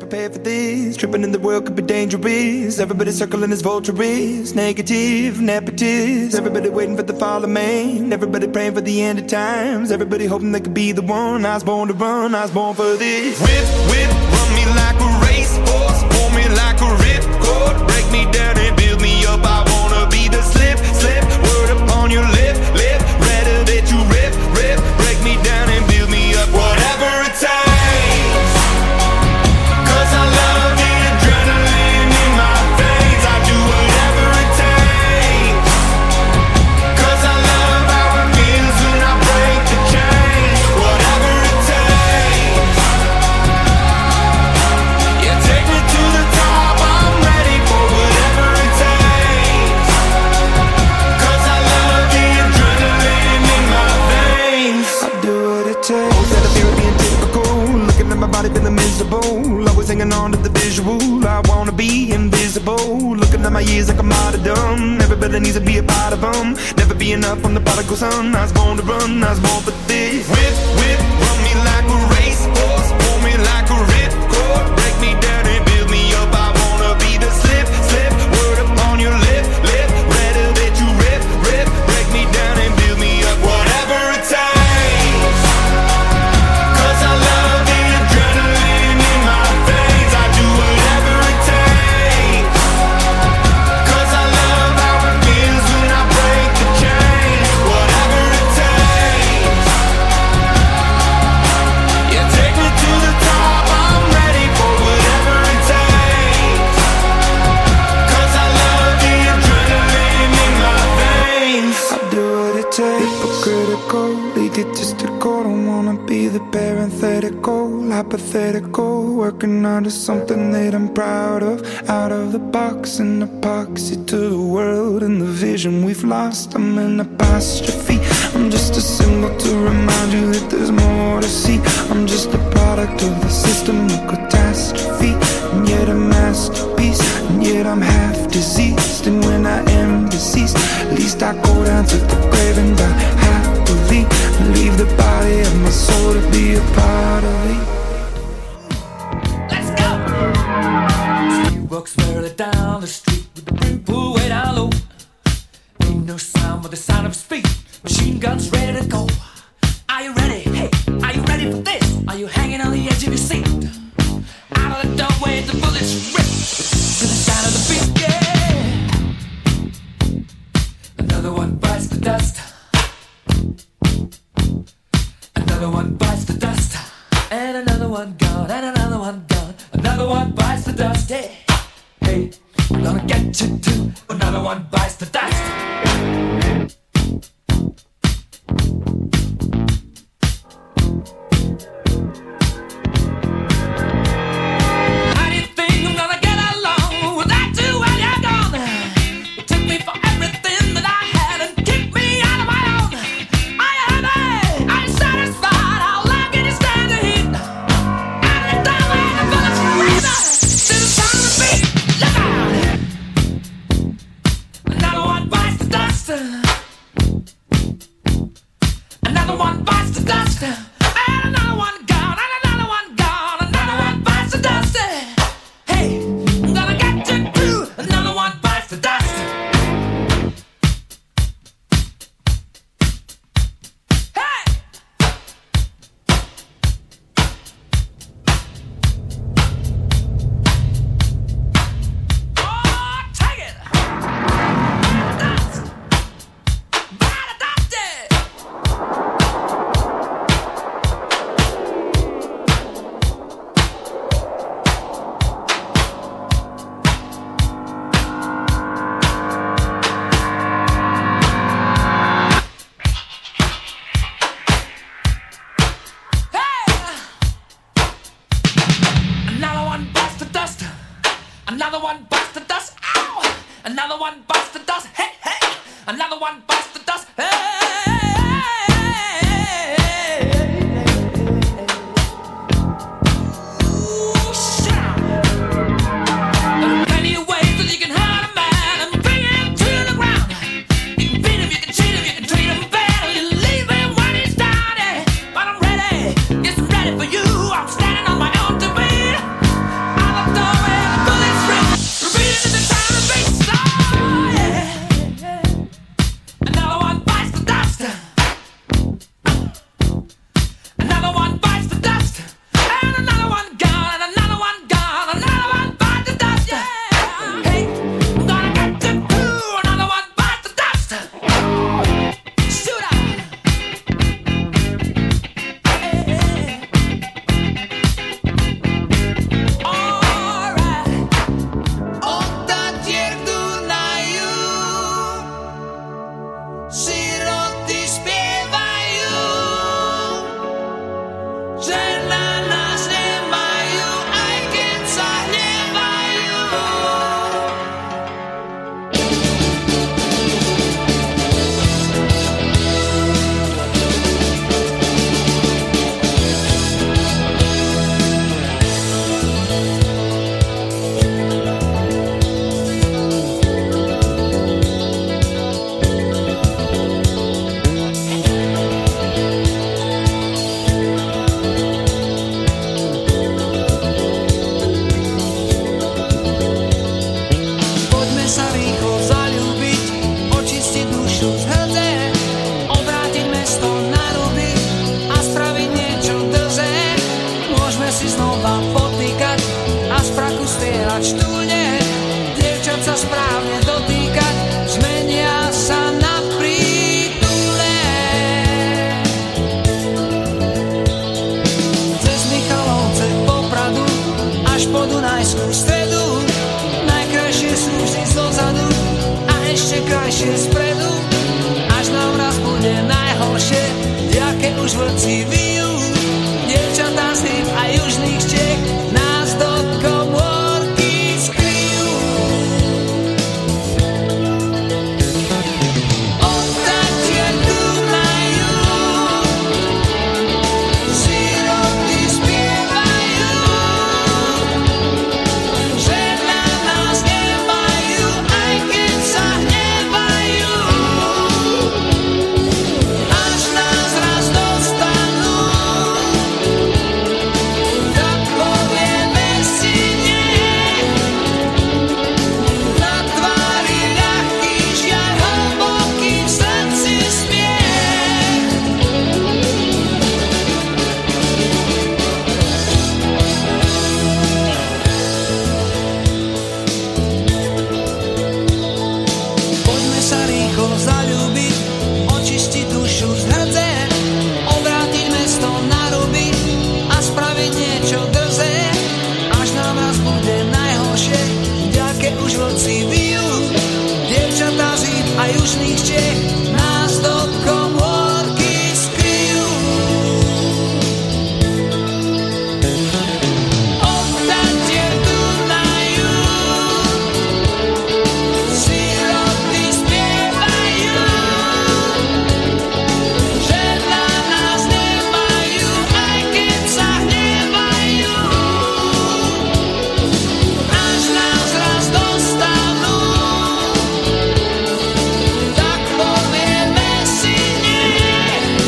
prepared for this. Tripping in the world could be dangerous. Everybody circling as vultures. Negative, nepotist. Everybody waiting for the fall of man. Everybody praying for the end of times. Everybody hoping they could be the one. I was born to run, I was born for this. Whip, whip, run me like a racehorse. Pull me like a ripcord. Break me down and build me up. I wanna be the slip, slip. Word upon your lip, lip. Rather that you rip, rip. Break me down and build me up. Whatever it takes. Always hanging on to the visual. I wanna be invisible. Looking at my years like I'm martyrdom. Everybody needs to be a part of them. Never be enough from the prodigal son. I was born to run, I was born for this. Whip, whip, run me like a racehorse. Pull me like a ripcord. Break me down and build me up. I wanna be the slip, slip. Word upon your lip, lip. Rather that you rip, rip. Break me down and build me up. Whatever it takes. Egotistical, don't wanna be the parenthetical, hypothetical, working onto something that I'm proud of. Out of the box, an epoxy to the world and the vision we've lost. I'm an apostrophe, I'm just a symbol to remind you that there's more to see. I'm just a product of the system of catastrophe, and yet a masterpiece, and yet I'm half diseased. And when I am deceased, at least I go down to the grave and die happily, and leave the body of my soul to be a part of it. Let's go! She walks further down the street with the brim pulled way down low. Ain't no sound but the sound of his feet. Machine guns ready to go. Are you ready? Hey, are you ready for this? Are you hanging on the edge of your seat? Out of the doorway, the bullets rip to the sound of the beat. Yeah. Another one bites the dust. Another one bites the dust. And another one gone. And another one gone. Another one bites the dust. Hey, hey, I'm gonna get you too. Another one bites the dust. Another one bites the dust. Ow! Another one bites the dust. Hey, hey! Another one bites the dust. Hey! spievať štúne, dievčat sa správne dotýkať, zmenia sa na prítulné. Cez Michalovce po Pradu až po Dunajskú Stredu, najkrajšie sú vždy zozadu a ešte krajšie spredu, až nám raz bude najhoršie, jaké už vlci vyjú. Dievčatá z tých a južných Čech nás do komórky skryjú. Odtatier Dunaju siroty spievajú, že na nás nemajú, aj keď sa hnevajú. Až nás raz dostanú, tak povieme si nie. Na tvári ľahký, žiaľ hlboký, v srdci smiech. Poďme sa rýchlo zaľúbiť, očistiť dušu z hrdze, obrátiť mesto na ruby a spraviť niečo drze, až nám raz bude najhoršie, ďaké už vlci vyjú. Dievčatá z Íp a južných Čech nás do komórky skryjú. Odtatier Dunaju siroty spievajú, že na nás nemajú, aj keď sa hnevajú. Až nás raz dostanú, tak povieme si nie.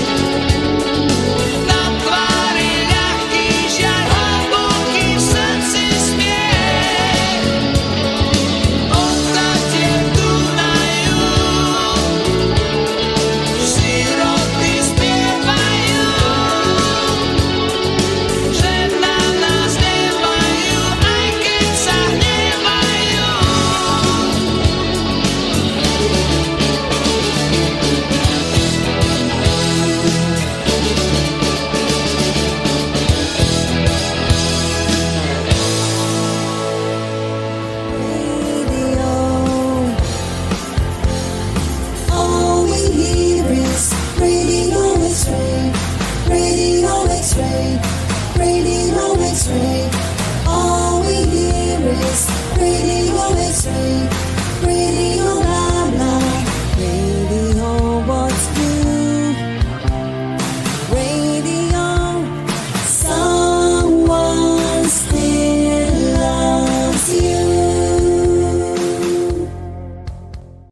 Na tvári ľahký, žiaľ hlboký, v srdci smiech. Odtatier Dunaju siroty spievajú, že na nás nemajú, aj keď sa hnevajú. All we hear is Radio X-Ray, Radio X-Ray, Radio X-Ray.